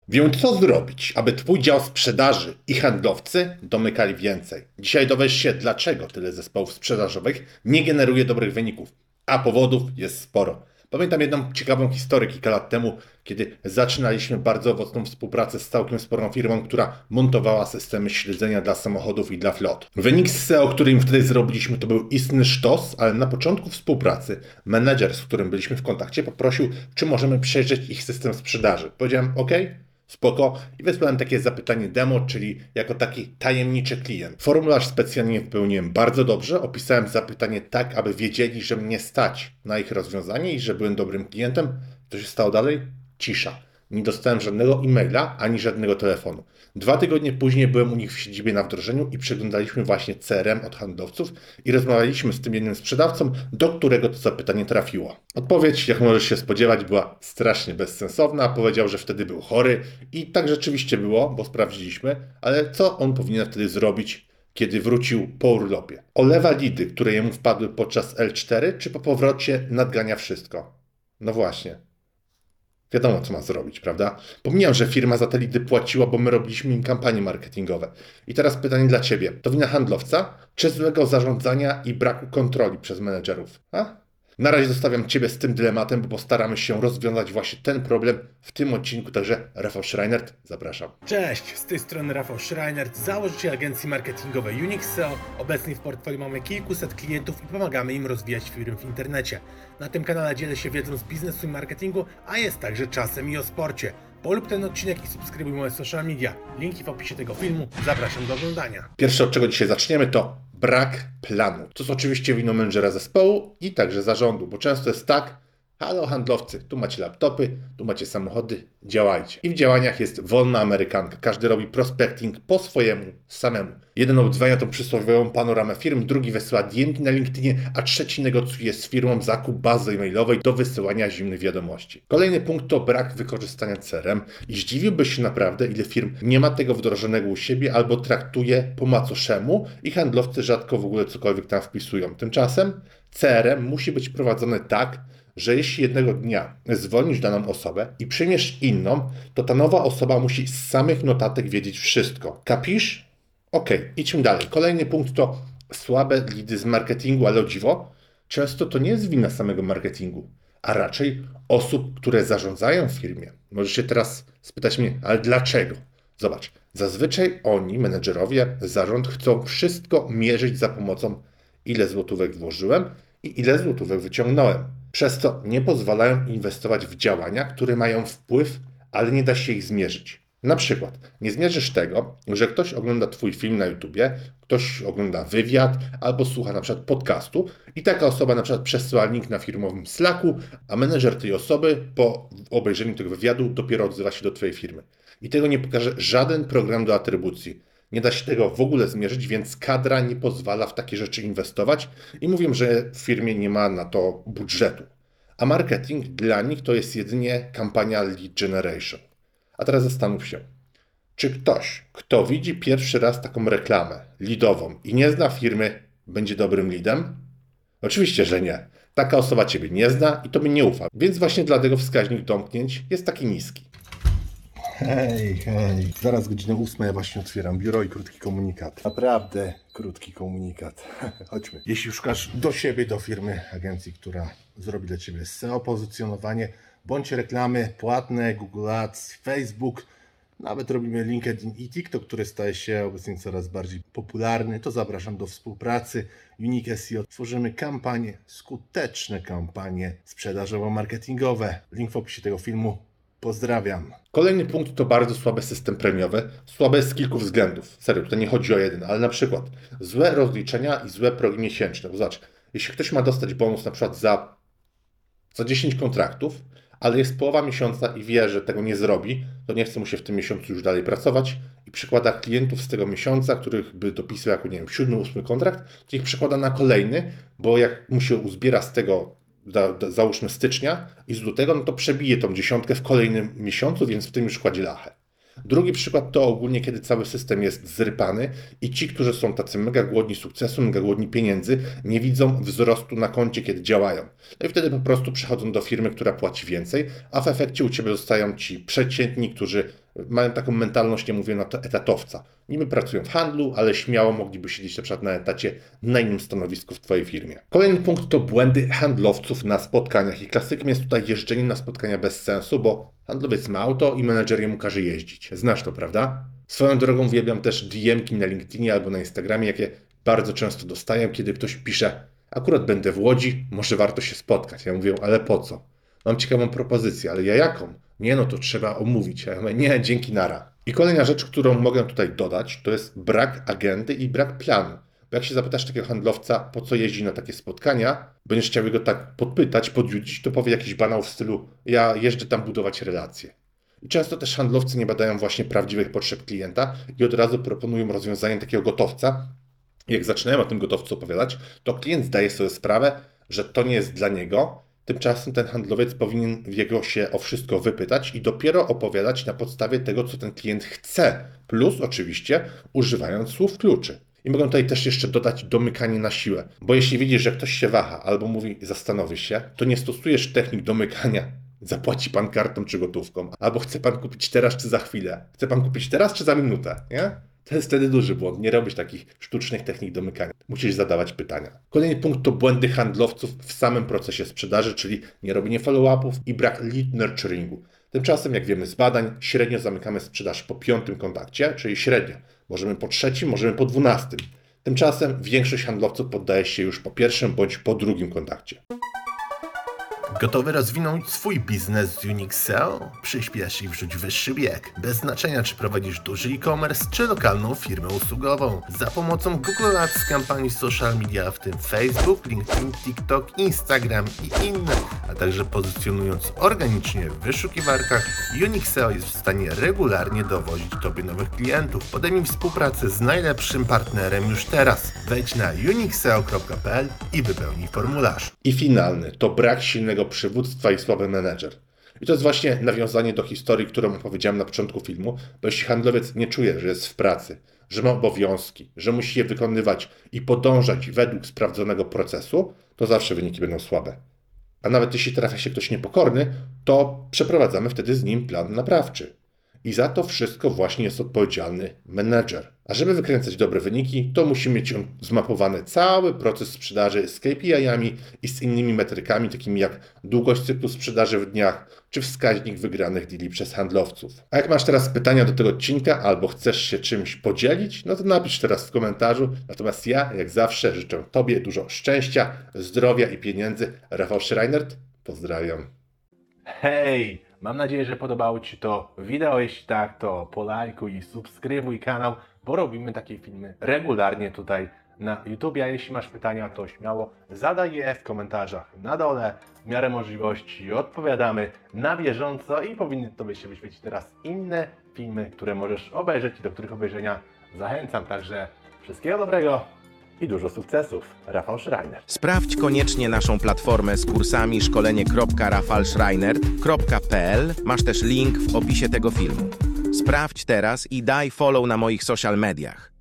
Więc co zrobić, aby Twój dział sprzedaży i handlowcy domykali więcej? Dzisiaj dowiesz się, dlaczego tyle zespołów sprzedażowych nie generuje dobrych wyników, a powodów jest sporo. Pamiętam jedną ciekawą historię kilka lat temu, kiedy zaczynaliśmy bardzo owocną współpracę z całkiem sporą firmą, która montowała systemy śledzenia dla samochodów i dla flot. Wynik z SEO, który im wtedy zrobiliśmy, to był istny sztos, ale na początku współpracy menedżer, z którym byliśmy w kontakcie, poprosił, czy możemy przejrzeć ich system sprzedaży. Powiedziałem, OK. Spoko. I wysłałem takie zapytanie demo, czyli jako taki tajemniczy klient. Formularz specjalnie wypełniłem bardzo dobrze, opisałem zapytanie tak, aby wiedzieli, że mnie stać na ich rozwiązanie i że byłem dobrym klientem. Co się stało dalej? Cisza. Nie dostałem żadnego e-maila, ani żadnego telefonu. 2 tygodnie później byłem u nich w siedzibie na wdrożeniu i przeglądaliśmy właśnie CRM od handlowców i rozmawialiśmy z tym jednym sprzedawcą, do którego to zapytanie trafiło. Odpowiedź, jak możesz się spodziewać, była strasznie bezsensowna. Powiedział, że wtedy był chory i tak rzeczywiście było, bo sprawdziliśmy, ale co on powinien wtedy zrobić, kiedy wrócił po urlopie? Olewa lidy, które jemu wpadły podczas L4, czy po powrocie nadgania wszystko? No właśnie. Wiadomo, co ma zrobić, prawda? Pomijam, że firma za te lidy płaciła, bo my robiliśmy im kampanie marketingowe. I teraz pytanie dla Ciebie. To wina handlowca, czy złego zarządzania i braku kontroli przez menedżerów? A? Na razie zostawiam Ciebie z tym dylematem, bo postaramy się rozwiązać właśnie ten problem w tym odcinku. Także Rafał Schreinert, zapraszam. Cześć, z tej strony Rafał Schreinert, założyciel agencji marketingowej Unix SEO. Obecnie w portfolio mamy kilkuset klientów i pomagamy im rozwijać firmy w internecie. Na tym kanale dzielę się wiedzą z biznesu i marketingu, a jest także czasem i o sporcie. Polub ten odcinek i subskrybuj moje social media. Linki w opisie tego filmu. Zapraszam do oglądania. Pierwsze, od czego dzisiaj zaczniemy, to brak planu. To jest oczywiście winą menedżera zespołu i także zarządu, bo często jest tak: halo handlowcy, tu macie laptopy, tu macie samochody, działajcie. I w działaniach jest wolna amerykanka. Każdy robi prospecting po swojemu, samemu. Jeden odzwania tą przysłowiową panoramę firm, drugi wysyła DM na LinkedInie, a trzeci negocjuje z firmą zakup bazy e-mailowej do wysyłania zimnych wiadomości. Kolejny punkt to brak wykorzystania CRM i zdziwiłbyś się naprawdę, ile firm nie ma tego wdrożonego u siebie albo traktuje po macoszemu i handlowcy rzadko w ogóle cokolwiek tam wpisują. Tymczasem CRM musi być prowadzone tak, że jeśli jednego dnia zwolnisz daną osobę i przyjmiesz inną, to ta nowa osoba musi z samych notatek wiedzieć wszystko. Kapisz? Okej, idźmy dalej. Kolejny punkt to słabe lidy z marketingu, ale o dziwo, często to nie jest wina samego marketingu, a raczej osób, które zarządzają w firmie. Możesz się teraz spytać mnie, ale dlaczego? Zobacz, zazwyczaj oni, menedżerowie, zarząd chcą wszystko mierzyć za pomocą ile złotówek włożyłem i ile złotówek wyciągnąłem. Przez co nie pozwalają inwestować w działania, które mają wpływ, ale nie da się ich zmierzyć. Na przykład nie zmierzysz tego, że ktoś ogląda Twój film na YouTubie, ktoś ogląda wywiad albo słucha na przykład podcastu i taka osoba na przykład przesyła link na firmowym Slacku, a menedżer tej osoby po obejrzeniu tego wywiadu dopiero odzywa się do Twojej firmy. I tego nie pokaże żaden program do atrybucji. Nie da się tego w ogóle zmierzyć, więc kadra nie pozwala w takie rzeczy inwestować i mówią, że w firmie nie ma na to budżetu. A marketing dla nich to jest jedynie kampania lead generation. A teraz zastanów się, czy ktoś, kto widzi pierwszy raz taką reklamę leadową i nie zna firmy, będzie dobrym leadem? Oczywiście, że nie. Taka osoba Ciebie nie zna i Tobie nie ufa, więc właśnie dlatego wskaźnik domknięć jest taki niski. Hej, zaraz godzina 8, ja właśnie otwieram biuro i krótki komunikat. Naprawdę krótki komunikat. Chodźmy. Jeśli szukasz do siebie, do firmy, agencji, która zrobi dla Ciebie SEO, pozycjonowanie, bądź reklamy płatne, Google Ads, Facebook, nawet robimy LinkedIn i TikTok, który staje się obecnie coraz bardziej popularny, to zapraszam do współpracy. Unique SEO. Tworzymy kampanie, skuteczne kampanie sprzedażowo-marketingowe. Link w opisie tego filmu. Pozdrawiam. Kolejny punkt to bardzo słaby system premiowy. Słaby z kilku względów. Serio, tutaj nie chodzi o jeden, ale na przykład złe rozliczenia i złe progi miesięczne. Bo zobacz, jeśli ktoś ma dostać bonus na przykład za 10 kontraktów, ale jest połowa miesiąca i wie, że tego nie zrobi, to nie chce mu się w tym miesiącu już dalej pracować i przykłada klientów z tego miesiąca, których by dopisał jako, nie wiem, 7, 8 kontrakt, to ich przekłada na kolejny, bo jak mu się uzbiera z tego załóżmy stycznia i z lutego, no to przebije tą dziesiątkę w kolejnym miesiącu, więc w tym już kładzie lachę. Drugi przykład to ogólnie, kiedy cały system jest zrypany i ci, którzy są tacy mega głodni sukcesu, mega głodni pieniędzy, nie widzą wzrostu na koncie, kiedy działają. No i wtedy po prostu przechodzą do firmy, która płaci więcej, a w efekcie u Ciebie zostają ci przeciętni, którzy mają taką mentalność, nie mówię na to etatowca. Niby pracują w handlu, ale śmiało mogliby siedzieć na przykład na etacie na innym stanowisku w Twojej firmie. Kolejny punkt to błędy handlowców na spotkaniach. I klasykiem jest tutaj jeżdżenie na spotkania bez sensu, bo handlowiec ma auto i menedżer jemu każe jeździć. Znasz to, prawda? Swoją drogą uwielbiam też DM-ki na LinkedInie albo na Instagramie, jakie bardzo często dostaję, kiedy ktoś pisze: akurat będę w Łodzi, może warto się spotkać. Ja mówię: ale po co? Mam ciekawą propozycję, ale ja jaką? Nie, no to trzeba omówić. A ja mówię: nie, dzięki, nara. I kolejna rzecz, którą mogę tutaj dodać, to jest brak agendy i brak planu. Bo jak się zapytasz takiego handlowca, po co jeździ na takie spotkania, będziesz chciał go tak podpytać, podjudzić, to powie jakiś banał w stylu: ja jeżdżę tam budować relacje. I często też handlowcy nie badają właśnie prawdziwych potrzeb klienta i od razu proponują rozwiązanie takiego gotowca. Jak zaczynają o tym gotowcu opowiadać, to klient zdaje sobie sprawę, że to nie jest dla niego. Tymczasem ten handlowiec powinien jego się o wszystko wypytać i dopiero opowiadać na podstawie tego, co ten klient chce. Plus oczywiście używając słów kluczy. I mogę tutaj też jeszcze dodać domykanie na siłę. Bo jeśli widzisz, że ktoś się waha albo mówi zastanowi się, to nie stosujesz technik domykania. Zapłaci pan kartą czy gotówką. Albo chce pan kupić teraz czy za chwilę. Chce pan kupić teraz czy za minutę, nie? To jest wtedy duży błąd. Nie robisz takich sztucznych technik domykania. Musisz zadawać pytania. Kolejny punkt to błędy handlowców w samym procesie sprzedaży, czyli nierobienie follow-upów i brak lead nurturingu. Tymczasem, jak wiemy z badań, średnio zamykamy sprzedaż po 5. kontakcie, czyli średnio. Możemy po 3, możemy po 12. Tymczasem większość handlowców poddaje się już po 1. bądź po 2. kontakcie. Gotowy rozwinąć swój biznes z Unix SEO? Przyspiesz i wrzuć wyższy bieg. Bez znaczenia, czy prowadzisz duży e-commerce, czy lokalną firmę usługową. Za pomocą Google Ads, kampanii social media, w tym Facebook, LinkedIn, TikTok, Instagram i inne, a także pozycjonując organicznie w wyszukiwarkach, Unix SEO jest w stanie regularnie dowozić Tobie nowych klientów. Podejmij współpracę z najlepszym partnerem już teraz. Wejdź na unixseo.pl i wypełnij formularz. I finalny to brak silnego przywództwa i słaby menedżer. I to jest właśnie nawiązanie do historii, którą opowiedziałem na początku filmu, bo jeśli handlowiec nie czuje, że jest w pracy, że ma obowiązki, że musi je wykonywać i podążać według sprawdzonego procesu, to zawsze wyniki będą słabe. A nawet jeśli trafia się ktoś niepokorny, to przeprowadzamy wtedy z nim plan naprawczy. I za to wszystko właśnie jest odpowiedzialny menedżer. A żeby wykręcać dobre wyniki, to musi mieć on zmapowany cały proces sprzedaży z KPI-ami i z innymi metrykami, takimi jak długość cyklu sprzedaży w dniach, czy wskaźnik wygranych deali przez handlowców. A jak masz teraz pytania do tego odcinka, albo chcesz się czymś podzielić, no to napisz teraz w komentarzu. Natomiast ja, jak zawsze, życzę Tobie dużo szczęścia, zdrowia i pieniędzy. Rafał Schreinert, pozdrawiam. Hej! Mam nadzieję, że podobało Ci to wideo. Jeśli tak, to polajkuj i subskrybuj kanał, bo robimy takie filmy regularnie tutaj na YouTube. A jeśli masz pytania, to śmiało zadaj je w komentarzach na dole. W miarę możliwości odpowiadamy na bieżąco i powinny Tobie się wyświecić teraz inne filmy, które możesz obejrzeć i do których obejrzenia zachęcam. Także wszystkiego dobrego i dużo sukcesów. Rafał Schreiner. Sprawdź koniecznie naszą platformę z kursami szkolenie.rafalschreiner.pl. Masz też link w opisie tego filmu. Sprawdź teraz i daj follow na moich social mediach.